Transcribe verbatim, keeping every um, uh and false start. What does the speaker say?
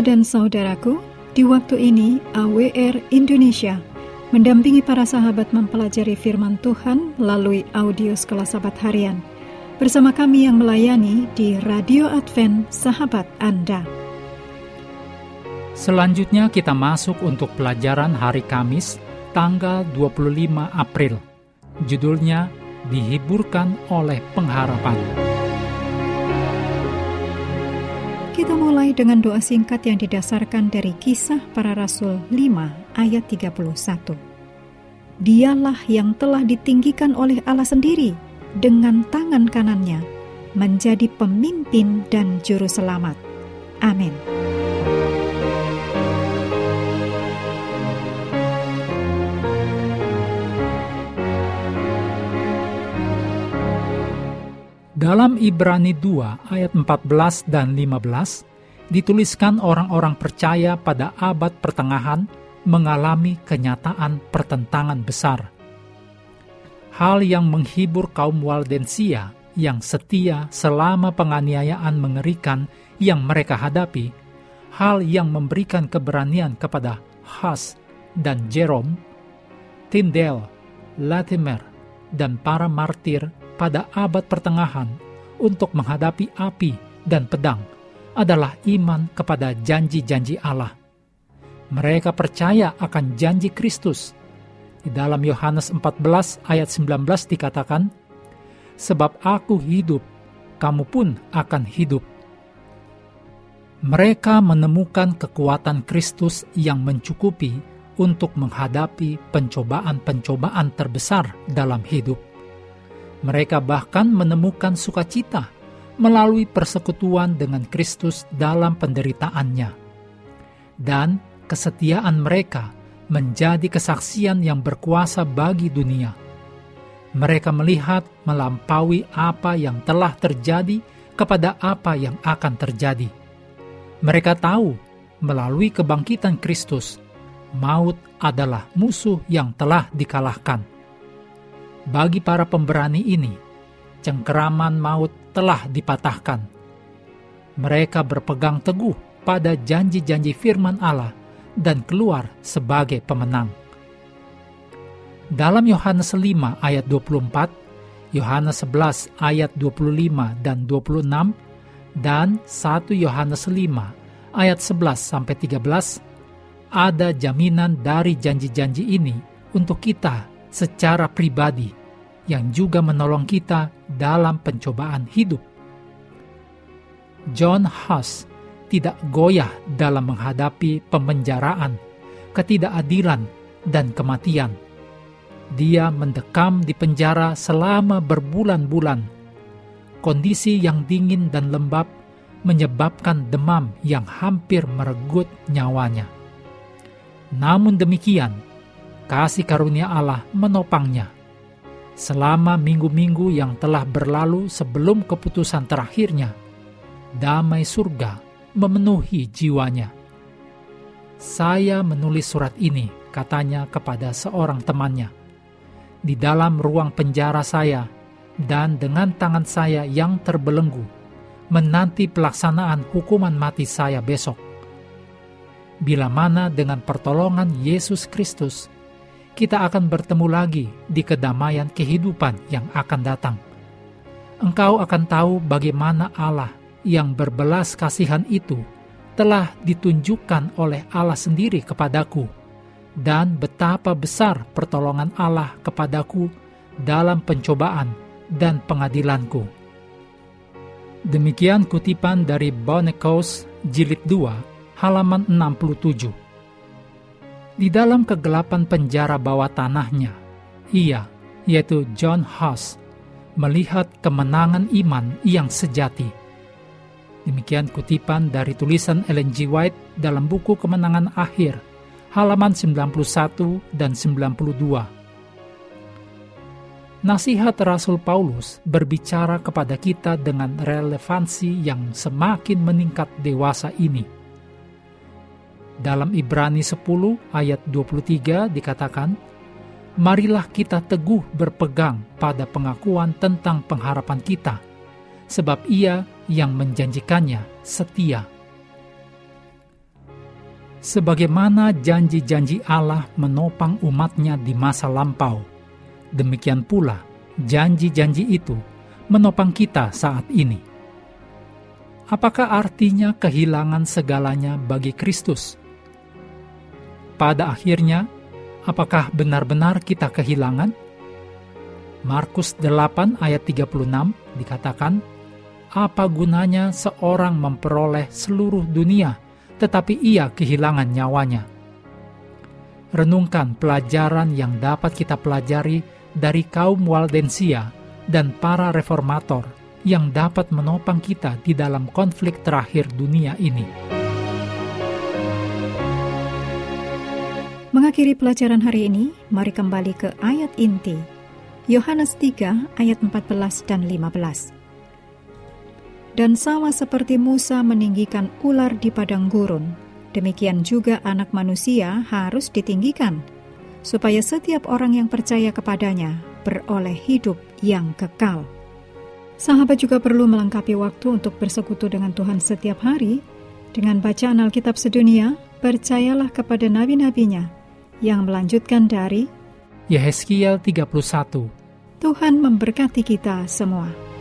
dan saudaraku, di waktu ini A W R Indonesia mendampingi para sahabat mempelajari firman Tuhan melalui audio Sekolah Sahabat Harian. Bersama kami yang melayani di Radio Advent Sahabat Anda. Selanjutnya kita masuk untuk pelajaran hari Kamis, tanggal dua puluh lima April. Judulnya, Dihiburkan oleh Pengharapan. Kita mulai dengan doa singkat yang didasarkan dari Kisah Para Rasul lima ayat tiga puluh satu. Dialah yang telah ditinggikan oleh Allah sendiri dengan tangan kanannya menjadi pemimpin dan juru selamat. Amin. Dalam Ibrani dua ayat empat belas dan lima belas, dituliskan orang-orang percaya pada abad pertengahan mengalami kenyataan pertentangan besar. Hal yang menghibur kaum Waldensia yang setia selama penganiayaan mengerikan yang mereka hadapi, hal yang memberikan keberanian kepada Huss dan Jerome, Tyndale, Latimer, dan para martir pada abad pertengahan untuk menghadapi api dan pedang adalah iman kepada janji-janji Allah. Mereka percaya akan janji Kristus. Di dalam Yohanes empat belas ayat sembilan belas dikatakan, "Sebab aku hidup, kamu pun akan hidup." Mereka menemukan kekuatan Kristus yang mencukupi untuk menghadapi pencobaan-pencobaan terbesar dalam hidup. Mereka bahkan menemukan sukacita melalui persekutuan dengan Kristus dalam penderitaannya. Dan kesetiaan mereka menjadi kesaksian yang berkuasa bagi dunia. Mereka melihat melampaui apa yang telah terjadi kepada apa yang akan terjadi. Mereka tahu melalui kebangkitan Kristus, maut adalah musuh yang telah dikalahkan. Bagi para pemberani ini, cengkeraman maut telah dipatahkan. Mereka berpegang teguh pada janji-janji firman Allah dan keluar sebagai pemenang. Dalam Yohanes lima ayat dua puluh empat, Yohanes sebelas ayat dua puluh lima dan dua puluh enam, dan satu Yohanes lima ayat sebelas sampai tiga belas, ada jaminan dari janji-janji ini untuk kita secara pribadi, yang juga menolong kita dalam pencobaan hidup. John Huss tidak goyah dalam menghadapi pemenjaraan, ketidakadilan, dan kematian. Dia mendekam di penjara selama berbulan-bulan. Kondisi yang dingin dan lembab menyebabkan demam yang hampir merenggut nyawanya. Namun demikian, kasih karunia Allah menopangnya. Selama minggu-minggu yang telah berlalu sebelum keputusan terakhirnya, damai surga memenuhi jiwanya. "Saya menulis surat ini," katanya kepada seorang temannya, "di dalam ruang penjara saya dan dengan tangan saya yang terbelenggu, menanti pelaksanaan hukuman mati saya besok. Bila mana dengan pertolongan Yesus Kristus, kita akan bertemu lagi di kedamaian kehidupan yang akan datang. Engkau akan tahu bagaimana Allah yang berbelas kasihan itu telah ditunjukkan oleh Allah sendiri kepadaku, dan betapa besar pertolongan Allah kepadaku dalam pencobaan dan pengadilanku." Demikian kutipan dari Bonekos Jilid dua, halaman enam puluh tujuh. Di dalam kegelapan penjara bawah tanahnya, ia, yaitu John Huss, melihat kemenangan iman yang sejati. Demikian kutipan dari tulisan Ellen G. White dalam buku Kemenangan Akhir, halaman sembilan puluh satu dan sembilan puluh dua. Nasihat Rasul Paulus berbicara kepada kita dengan relevansi yang semakin meningkat dewasa ini. Dalam Ibrani sepuluh ayat dua puluh tiga dikatakan, "Marilah kita teguh berpegang pada pengakuan tentang pengharapan kita, sebab Ia yang menjanjikannya setia." Sebagaimana janji-janji Allah menopang umatnya di masa lampau, demikian pula janji-janji itu menopang kita saat ini. Apakah artinya kehilangan segalanya bagi Kristus? Pada akhirnya, apakah benar-benar kita kehilangan? Markus delapan ayat tiga puluh enam dikatakan, "Apa gunanya seorang memperoleh seluruh dunia, tetapi ia kehilangan nyawanya?" Renungkan pelajaran yang dapat kita pelajari dari kaum Waldensia dan para reformator yang dapat menopang kita di dalam konflik terakhir dunia ini. Mengakhiri pelajaran hari ini, mari kembali ke ayat inti. Yohanes tiga ayat empat belas dan lima belas. Dan sama seperti Musa meninggikan ular di padang gurun, demikian juga Anak Manusia harus ditinggikan, supaya setiap orang yang percaya kepadanya beroleh hidup yang kekal. Sahabat juga perlu melengkapi waktu untuk bersekutu dengan Tuhan setiap hari dengan bacaan Alkitab sedunia. Percayalah kepada nabi-nabinya yang melanjutkan dari Yehezkiel tiga puluh satu. Tuhan memberkati kita semua.